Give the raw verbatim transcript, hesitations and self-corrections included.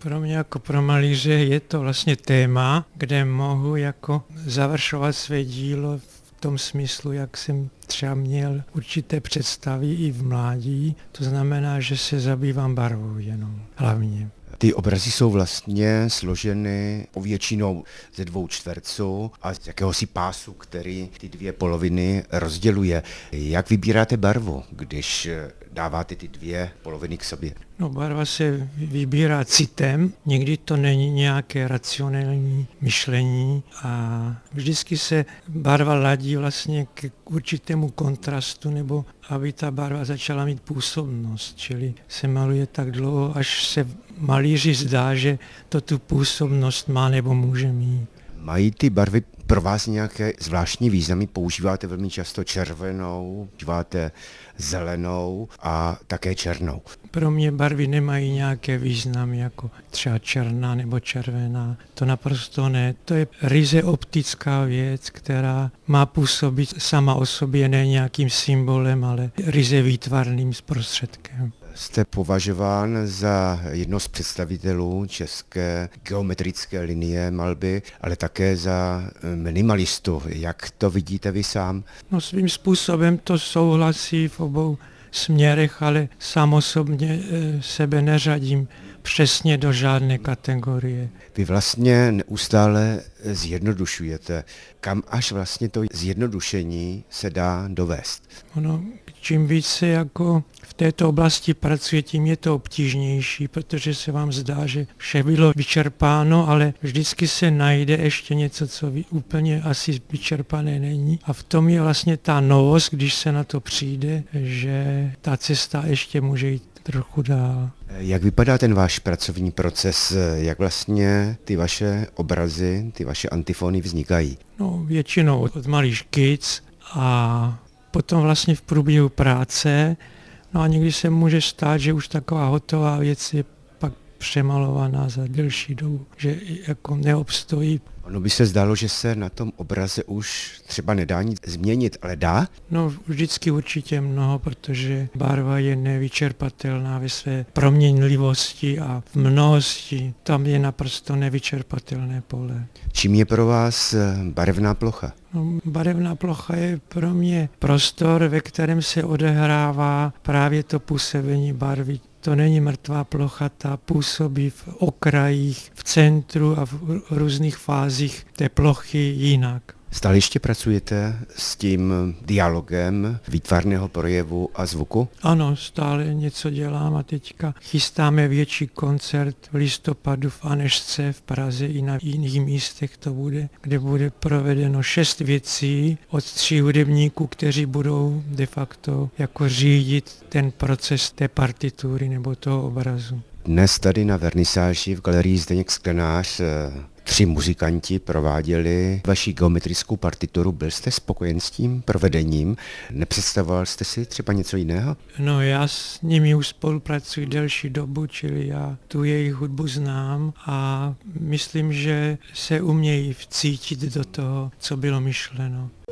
Pro mě jako pro malíře je to vlastně téma, kde mohu jako završovat své dílo v tom smyslu, jak jsem třeba měl určité představy i v mládí. To znamená, že se zabývám barvou jenom hlavně. Ty obrazy jsou vlastně složeny povětšinou ze dvou čtverců a z jakéhosi pásu, který ty dvě poloviny rozděluje. Jak vybíráte barvu, když dáváte ty dvě poloviny k sobě? No, barva se vybírá citem, někdy to není nějaké racionální myšlení a vždycky se barva ladí vlastně k určitému kontrastu, nebo aby ta barva začala mít působnost, čili se maluje tak dlouho, až se malíři zdá, že to tu působnost má nebo může mít. Mají ty barvy pro vás nějaké zvláštní významy? Používáte velmi často červenou, používáte zelenou a také černou. Pro mě barvy nemají nějaké významy, jako třeba černá nebo červená. To naprosto ne. To je ryze optická věc, která má působit sama o sobě ne nějakým symbolem, ale ryze výtvarným prostředkem. Jste považován za jedno z představitelů české geometrické linie malby, ale také za minimalistu. Jak to vidíte vy sám? No, svým způsobem to souhlasí v obou směrech, ale sám osobně sebe neřadím přesně do žádné kategorie. Vy vlastně neustále zjednodušujete. Kam až vlastně to zjednodušení se dá dovést? Ono, čím více jako v této oblasti pracuje, tím je to obtížnější, protože se vám zdá, že vše bylo vyčerpáno, ale vždycky se najde ještě něco, co úplně asi vyčerpané není. A v tom je vlastně ta novost, když se na to přijde, že ta cesta ještě může jít trochu dál. Jak vypadá ten váš pracovní proces? Jak vlastně ty vaše obrazy, ty vaše antifony vznikají? No, většinou od malých škic a potom vlastně v průběhu práce. No a někdy se může stát, že už taková hotová věc je pak přemalovaná za delší dobu, že jako neobstojí. Ono by se zdálo, že se na tom obraze už třeba nedá nic změnit, ale dá? No vždycky určitě mnoho, protože barva je nevyčerpatelná ve své proměnlivosti a v mnohosti. Tam je naprosto nevyčerpatelné pole. Čím je pro vás barevná plocha? No, barevná plocha je pro mě prostor, ve kterém se odehrává právě to působení barvy. To není mrtvá plocha, ta působí v okrajích, v centru a v různých fázích té plochy jinak. Stále ještě pracujete s tím dialogem výtvarného projevu a zvuku? Ano, stále něco dělám a teďka chystáme větší koncert v listopadu v Anežce v Praze i na jiných místech to bude, kde bude provedeno šest věcí od tří hudebníků, kteří budou de facto jako řídit ten proces té partitury nebo toho obrazu. Dnes tady na vernisáži v galerii Zdeněk Sklenář tři muzikanti prováděli vaši geometrickou partituru. Byl jste spokojen s tím provedením? Nepředstavoval jste si třeba něco jiného? No, já s nimi už spolupracuji delší dobu, čili já tu jejich hudbu znám a myslím, že se umějí vcítit do toho, co bylo myšleno.